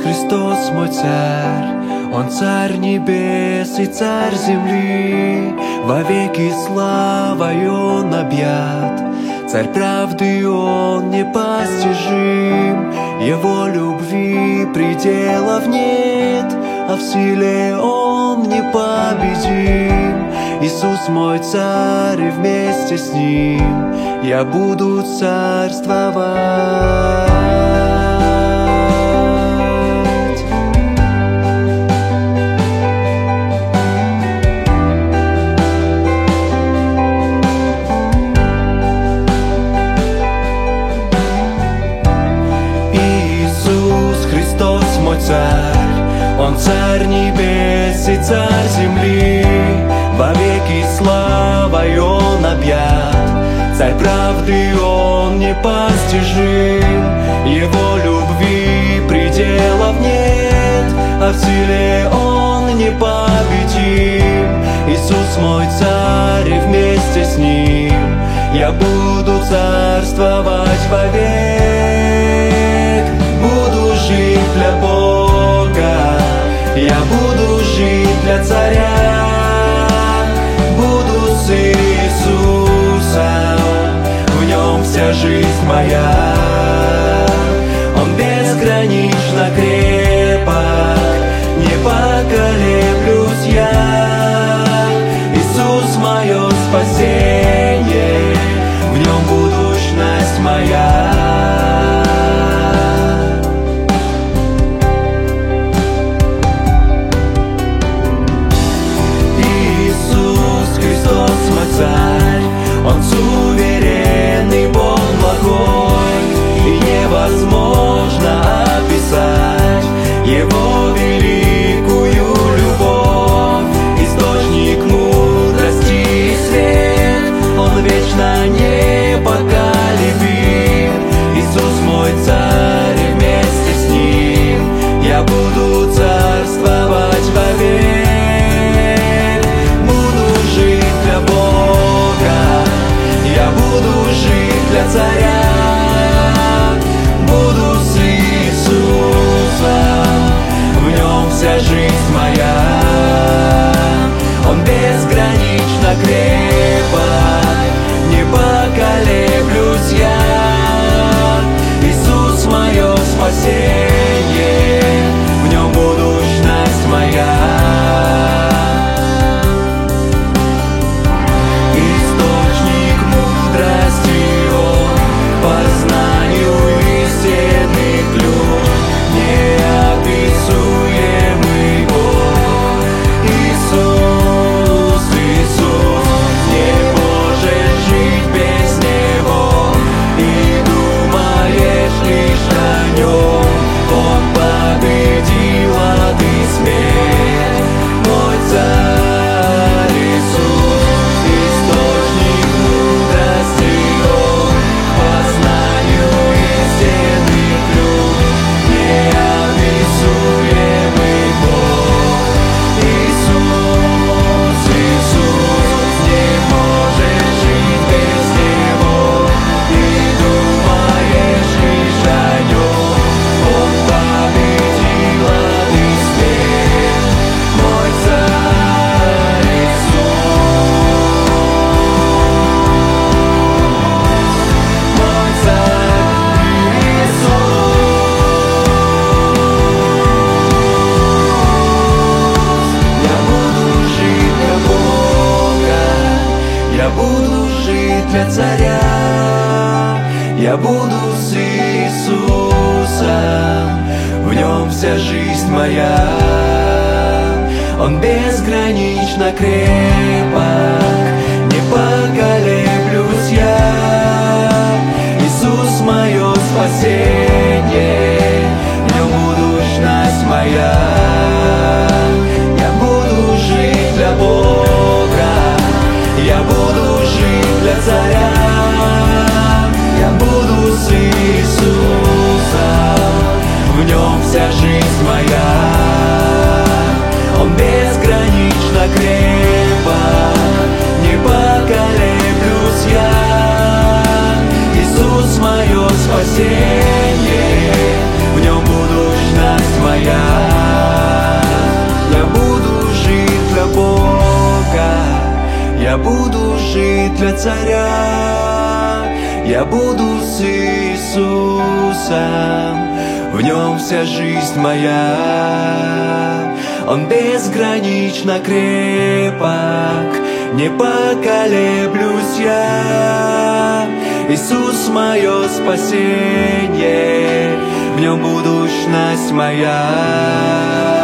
Христос мой царь, Он царь небес и царь земли, вовеки славой Он объят. Царь правды Он непостижим, Его любви пределов нет, а в силе Он непобедим. Иисус мой царь, и вместе с Ним я буду царствовать. Иисус Христос мой царь, Он царь небес и царь земли, вовеки славой Он объят. Царь правды Он непостижим, Его любви пределов нет, а в силе Он непобедим. Иисус мой царь, и вместе с Ним я буду царствовать вовек. Буду жить для Бога, я буду жить для царя. Буду с Иисусом, в Нем вся жизнь моя. Он безгранично крепок, не поколеблюсь я. Иисус мое спасение, в Нем будущность моя. Он суверенный, Бог благой, и невозможно описать Его великую любовь. Источник мудрости и свет, Он вечно непоколебим. Иисус мой царь, и вместе с Ним я буду царствовать вовек. Буду жить для Бога, я буду жить для царя. Буду с Иисусом, в Нем вся жизнь моя. Он безгранично крепок, не поколеблюсь я. Иисус мое спасение, в Нем будущность моя. Для царя я буду с Иисусом, в Нем вся жизнь моя. Он безгранично крепок, не поколеблюсь я. Иисус мое спасение, в Нем будущность моя. Я буду жить для Бога, я буду жить для царя. Я буду с Иисусом, в Нем вся жизнь моя. Он безгранично крепок, жить для царя. Я буду с Иисусом, в нем вся жизнь моя. Он безгранично крепок, не поколеблюсь я. Иисус мое спасение, в нем будущность моя.